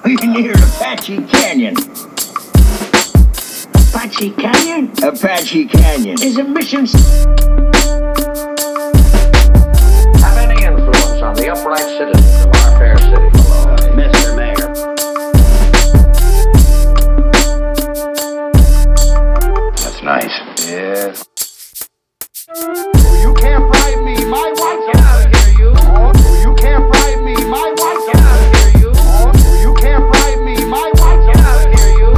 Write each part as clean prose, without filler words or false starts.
We're near Apache Canyon. Apache Canyon? Apache Canyon. Is a mission... Have any influence on the upright citizens of our fair city below, Mr. Mayor? That's nice. Yes. You can't bribe me, my wife. Get out of here, you. You can't bribe me, my wife. Get out of here, you. You can't bribe me, my wife. Get out of here, you.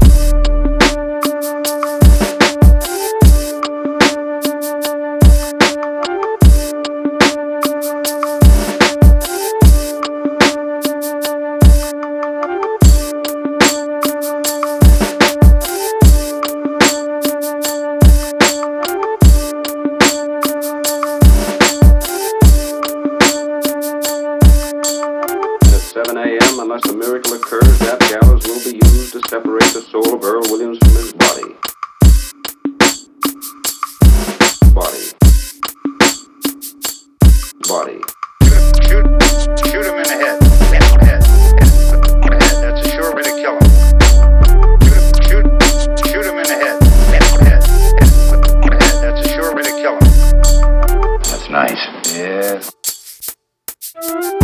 At 7 a.m., unless a miracle occurs, that gallows will be used to separate the soul of Earl Williams from his body. Body. Shoot him in the head. Head. That's a sure way to kill him. Shoot him in the head. Head. That's a sure way to kill him. That's nice. Yes.